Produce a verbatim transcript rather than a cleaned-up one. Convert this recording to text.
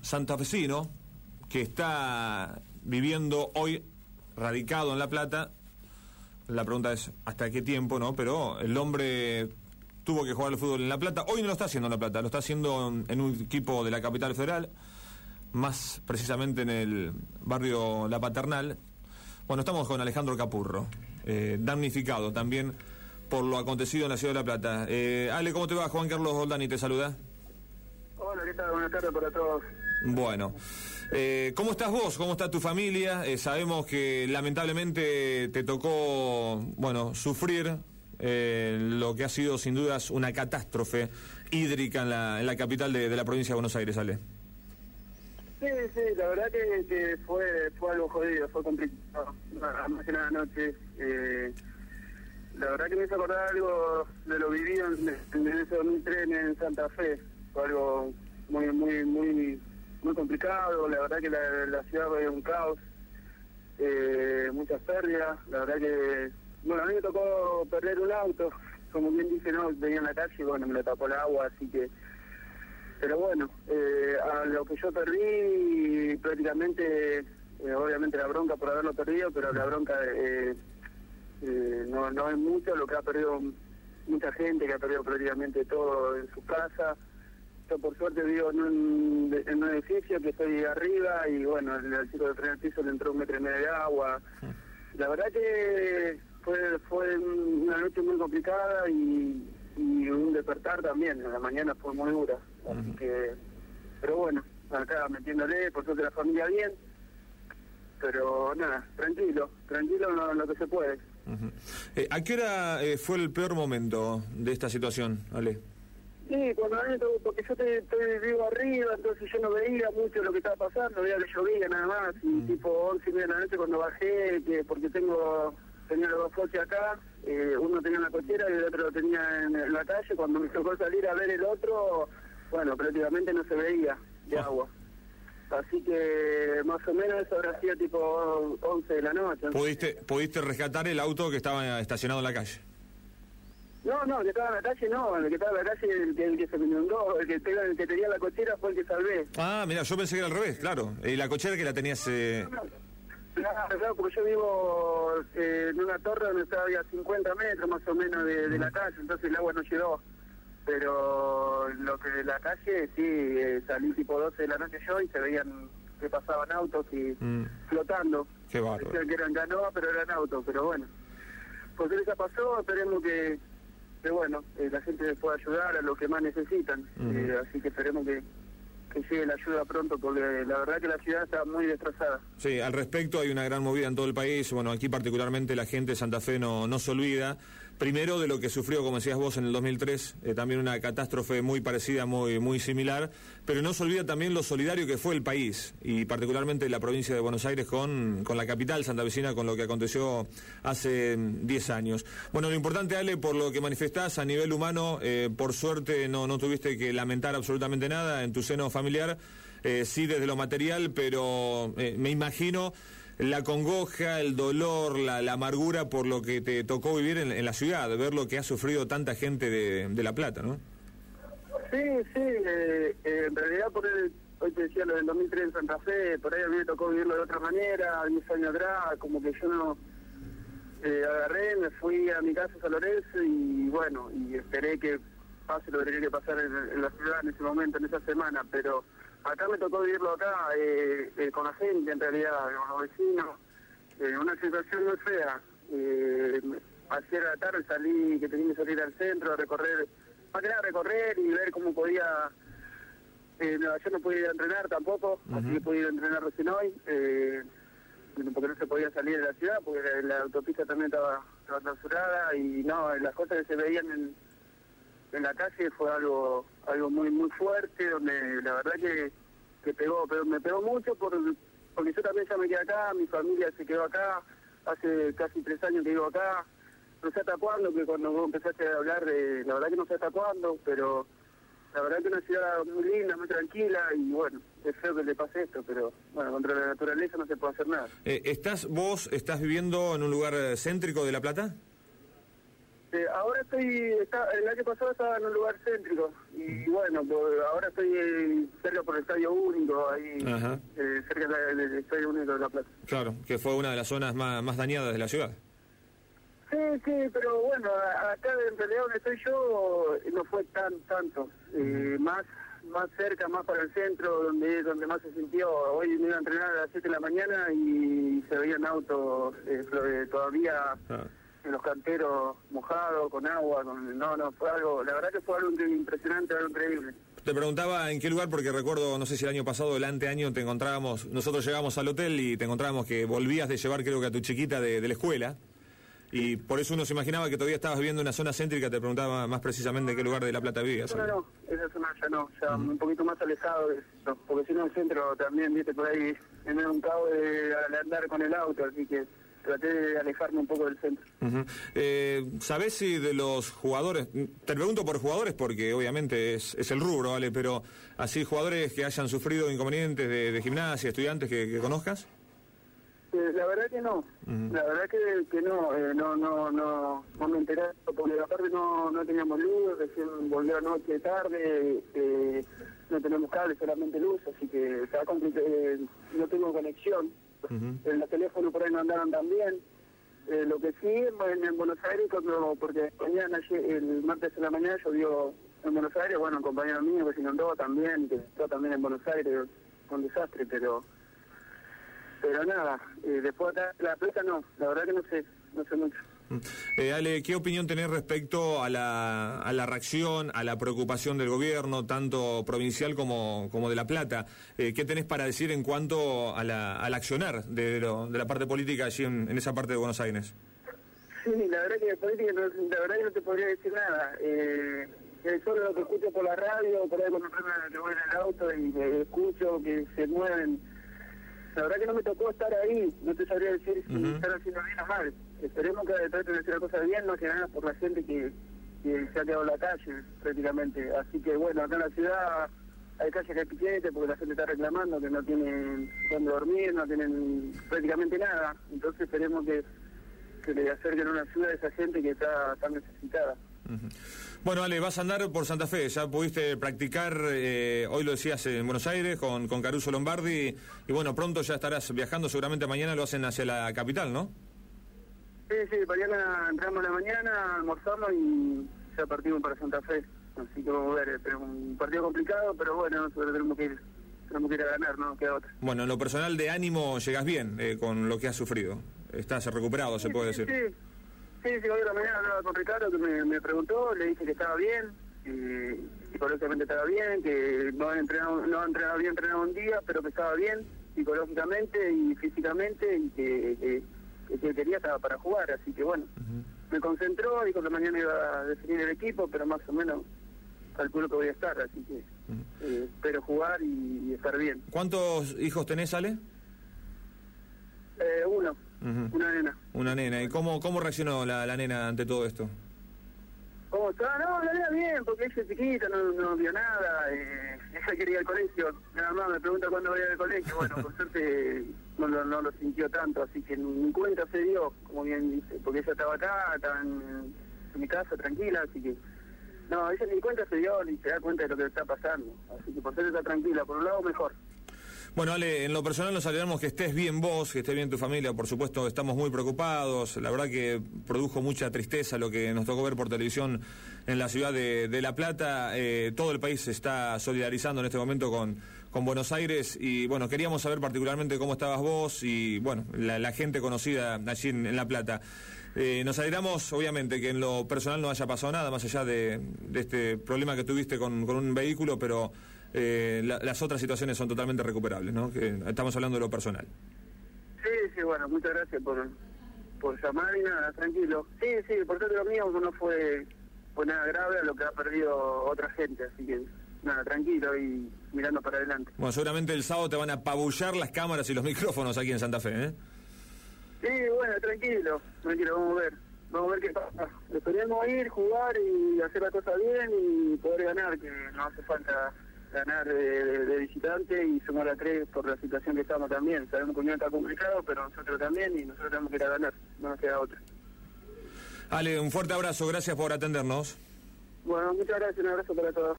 santafesino que está viviendo hoy radicado en La Plata. La pregunta es hasta qué tiempo, ¿no? Pero el hombre tuvo que jugar al fútbol en La Plata. Hoy no lo está haciendo en La Plata, lo está haciendo en un equipo de la capital federal, más precisamente en el barrio La Paternal. Bueno, estamos con Alejandro Capurro, eh, damnificado también por lo acontecido en la ciudad de La Plata. Eh, Ale, ¿cómo te va? Juan Carlos Goldani te saluda. Hola, ¿qué tal? Buenas tardes para todos. Bueno, eh, ¿cómo estás vos? ¿Cómo está tu familia? Eh, sabemos que lamentablemente te tocó, bueno, sufrir eh, lo que ha sido sin dudas una catástrofe hídrica en la, en la capital de, de la provincia de Buenos Aires, Ale. Sí, sí, la verdad que, que fue fue algo jodido, fue complicado, más que nada anoche. Eh, la verdad que me hizo acordar algo de lo vivido en, en ese dos mil tres en Santa Fe. Fue algo muy, muy, muy, muy complicado. La verdad que la, la ciudad fue un caos, eh, muchas pérdidas. La verdad que, bueno, a mí me tocó perder un auto, como bien dice, no, venía en la calle y bueno, me lo tapó el agua, así que... Pero bueno, eh, a lo que yo perdí, prácticamente, eh, obviamente la bronca por haberlo perdido, pero la bronca eh, eh, no, no es mucho, lo que ha perdido mucha gente, que ha perdido prácticamente todo en su casa. Yo por suerte vivo en un, en un edificio que estoy arriba y bueno, el chico del primer piso le entró un metro y medio de agua. La verdad que fue, fue una noche muy complicada y... y un despertar también, en la mañana fue muy dura, así uh-huh. que, pero bueno, acá metiéndole, por suerte la familia bien, pero nada, tranquilo, tranquilo en lo, en lo que se puede. Uh-huh. Eh, ¿A qué hora eh, fue el peor momento de esta situación, Ale? Sí, cuando a mí, porque yo te, te vivo arriba, entonces yo no veía mucho lo que estaba pasando, veía que llovía nada más, y uh-huh. tipo once y media de la noche cuando bajé, que porque tengo... tenía los dos coches acá, eh, uno tenía en la cochera y el otro lo tenía en, en la calle. Cuando me tocó salir a ver el otro, bueno, prácticamente no se veía de oh. agua. Así que más o menos eso habrá sido tipo once de la noche. ¿Pudiste, ¿Pudiste rescatar el auto que estaba estacionado en la calle? No, no, el que estaba en la calle no, el que estaba en la calle, el que, el que se me inundó, el que, el que tenía la cochera fue el que salvé. Ah, mira, yo pensé que era al revés, claro. Y la cochera que la tenías... Eh... No, no. Claro, claro, porque yo vivo eh, en una torre donde estaba a cincuenta metros más o menos de, de la calle, entonces el agua no llegó. Pero lo que de la calle, sí, eh, salí tipo doce de la noche yo y se veían que pasaban autos y mm. flotando. Qué bárbaro. Decían que eran canoas, pero eran autos, pero bueno. Pues eso ya pasó, esperemos que, que bueno, eh, la gente pueda ayudar a los que más necesitan. Mm. Eh, así que esperemos que... que llegue la ayuda pronto, porque la verdad que la ciudad está muy destrozada. Sí, al respecto hay una gran movida en todo el país. Bueno, aquí particularmente la gente de Santa Fe no, no se olvida, primero de lo que sufrió, como decías vos, en el dos mil tres, eh, también una catástrofe muy parecida, muy muy similar, pero no se olvida también lo solidario que fue el país, y particularmente la provincia de Buenos Aires con, con la capital santafesina, con lo que aconteció hace diez años. Bueno, lo importante, Ale, por lo que manifestás a nivel humano, eh, por suerte no, no tuviste que lamentar absolutamente nada en tu seno familiar. familiar, eh, sí desde lo material, pero eh, me imagino la congoja, el dolor, la, la amargura por lo que te tocó vivir en, en la ciudad, ver lo que ha sufrido tanta gente de, de La Plata, ¿no? Sí, sí, eh, eh, en realidad por el, hoy te decía lo del dos mil tres en Santa Fe, por ahí a mí me tocó vivirlo de otra manera, diez años atrás, como que yo no eh, agarré, me fui a mi casa a San Lorenzo y bueno, y esperé que pase lo que tenía que pasar en, en la ciudad en ese momento, en esa semana, pero acá me tocó vivirlo acá, eh, eh, con la gente en realidad, con los vecinos, en eh, una situación muy fea. Eh, ayer a la tarde salí, que tenía que salir al centro, a recorrer, más que nada recorrer y ver cómo podía, eh, no, yo no podía ir a entrenar tampoco, uh-huh. así que pude ir a entrenar recién hoy, eh, porque no se podía salir de la ciudad, porque la, la autopista también estaba, estaba clausurada y no, las cosas que se veían en en la calle fue algo algo muy muy fuerte, donde la verdad que, que pegó, pero me pegó mucho por, porque yo también ya me quedé acá, mi familia se quedó acá, hace casi tres años que vivo acá, no sé hasta cuándo, que cuando vos empezaste a hablar, de, la verdad que no sé hasta cuándo, pero la verdad que es una ciudad muy linda, muy tranquila, y bueno, es feo que le pase esto, pero bueno, contra la naturaleza no se puede hacer nada. Eh, ¿Estás vos, estás viviendo en un lugar céntrico de La Plata? Eh, ahora estoy, está, el año pasado estaba en un lugar céntrico y bueno, pues ahora estoy eh, cerca por el Estadio Único, ahí eh, cerca del, del Estadio Único de La Plata. Claro, que fue una de las zonas más, más dañadas de la ciudad. Sí, sí, pero bueno, acá en realidad donde estoy yo no fue tan tanto, eh, más más cerca, más para el centro, donde donde más se sintió. Hoy me iba a entrenar a las siete de la mañana y se veían autos eh, todavía... Ah. En los canteros mojados, con agua, con no, no, fue algo, la verdad que fue algo impresionante, algo increíble. Te preguntaba en qué lugar, porque recuerdo, no sé si el año pasado o el anteaño, te encontrábamos, nosotros llegamos al hotel y te encontrábamos que volvías de llevar, creo que a tu chiquita de, de la escuela, y por eso uno se imaginaba que todavía estabas viviendo en una zona céntrica. Te preguntaba más precisamente en qué lugar de La Plata vivías. No, no, no, esa zona ya no, ya uh-huh. un poquito más alejado, de eso, porque si no el centro también, viste, por ahí, en un cabo de andar con el auto, así que... traté de alejarme un poco del centro. Uh-huh. eh, ¿Sabés si de los jugadores, te pregunto por jugadores porque obviamente es, es el rubro, ¿vale? Pero así jugadores que hayan sufrido inconvenientes de, de gimnasia, estudiantes que, que conozcas? Eh, la verdad que no, uh-huh. la verdad que, que no, eh, no, no, no, no me enteré, porque aparte no, no teníamos luz, recién volvió anoche tarde, eh, no tenemos cable, solamente luz, así que estaba complicado, eh, no tengo conexión. Uh-huh. En los teléfonos por ahí no andaban tan bien. Eh, lo que sí, en, en Buenos Aires, cuando, porque mañana, el martes en la mañana llovió en Buenos Aires, bueno, un compañero mío que se inundó también, que está también en Buenos Aires, fue un desastre, pero pero nada, eh, después de La Plata no, la verdad que no sé, no sé mucho. Eh, Ale, ¿qué opinión tenés respecto a la, a la reacción, a la preocupación del gobierno, tanto provincial como, como de La Plata? Eh, ¿Qué tenés para decir en cuanto a la, al accionar de, lo, de la parte política allí en, en esa parte de Buenos Aires? Sí, la verdad que de política, no, la verdad que no te podría decir nada. Eh, solo lo que escucho por la radio, por ahí cuando me voy en el auto y eh, escucho que se mueven. La verdad que no me tocó estar ahí, no te sabría decir si uh-huh. están haciendo bien o mal. Esperemos que traten de hacer las cosas bien, no sea nada por la gente que, que se ha quedado en la calle prácticamente. Así que bueno, acá en la ciudad hay calles que hay piquete porque la gente está reclamando que no tienen dónde dormir, no tienen prácticamente nada. Entonces esperemos que, que le acerquen una ayuda a esa gente que está tan necesitada. Uh-huh. Bueno, Ale, vas a andar por Santa Fe, ya pudiste practicar, eh, hoy lo decías, en Buenos Aires con, con Caruso Lombardi, y bueno, pronto ya estarás viajando, seguramente mañana lo hacen hacia la capital, ¿no? Sí, sí, mañana entramos en la mañana, almorzamos y ya partimos para Santa Fe, así que vamos a ver, es un partido complicado, pero bueno, nosotros tenemos que ir, tenemos que ir a ganar, no queda otra. Bueno, en lo personal de ánimo llegas bien eh, con lo que has sufrido, estás recuperado, sí, se puede sí, decir. Sí. Sí, sí, hoy a la mañana hablaba con Ricardo, que me, me preguntó, le dije que estaba bien, y psicológicamente estaba bien, que no había entrenado, no entrenado bien, entrenado un día, pero que estaba bien psicológicamente y físicamente, y que, que, que, que quería estaba para jugar, así que bueno, uh-huh. me concentró, dijo que mañana iba a definir el equipo, pero más o menos calculo que voy a estar, así que uh-huh. eh, espero jugar y, y estar bien. ¿Cuántos hijos tenés, Ale? Eh, uno. Uh-huh. Una nena. Una nena. ¿Y cómo, cómo reaccionó la, la nena ante todo esto? ¿Cómo está? No, la nena bien, porque ella es chiquita, no, no vio nada. Eh, ella quería ir al colegio. Nada más me pregunta cuándo voy a ir al colegio. Bueno, por suerte no, no, no lo sintió tanto, así que ni cuenta se dio, como bien dice. Porque ella estaba acá, estaba en, en mi casa, tranquila, así que... No, ella ni cuenta se dio, ni se da cuenta de lo que está pasando. Así que por suerte está tranquila. Por un lado, mejor. Bueno, Ale, en lo personal nos alegramos que estés bien vos, que esté bien tu familia, por supuesto estamos muy preocupados, la verdad que produjo mucha tristeza lo que nos tocó ver por televisión en la ciudad de, de La Plata, eh, todo el país se está solidarizando en este momento con, con Buenos Aires y bueno, queríamos saber particularmente cómo estabas vos y bueno, la, la gente conocida allí en, en La Plata. Eh, nos alegramos, obviamente, que en lo personal no haya pasado nada, más allá de, de este problema que tuviste con, con un vehículo, pero... Eh, la, las otras situaciones son totalmente recuperables, ¿no? Que estamos hablando de lo personal. Sí, sí, bueno, muchas gracias por, por llamar y nada, tranquilo. Sí, sí, por suerte lo mío no fue, fue nada grave a lo que ha perdido otra gente, así que nada, tranquilo y mirando para adelante. Bueno, seguramente el sábado te van a apabullar las cámaras y los micrófonos aquí en Santa Fe, ¿eh? Sí, bueno, tranquilo, tranquilo, vamos a ver. Vamos a ver qué pasa. Esperemos ir, jugar y hacer la cosa bien y poder ganar, que no hace falta... ganar de, de, de visitante y sumar a tres por la situación que estamos también. Sabemos que Unión está complicado, pero nosotros también y nosotros tenemos que ir a ganar, no nos queda otra. Ale, un fuerte abrazo, gracias por atendernos. Bueno, muchas gracias, un abrazo para todos.